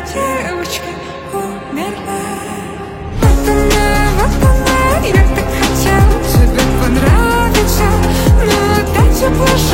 девочка умерла. Вот она, я так хотела тебе понравиться, но отдать все плохо.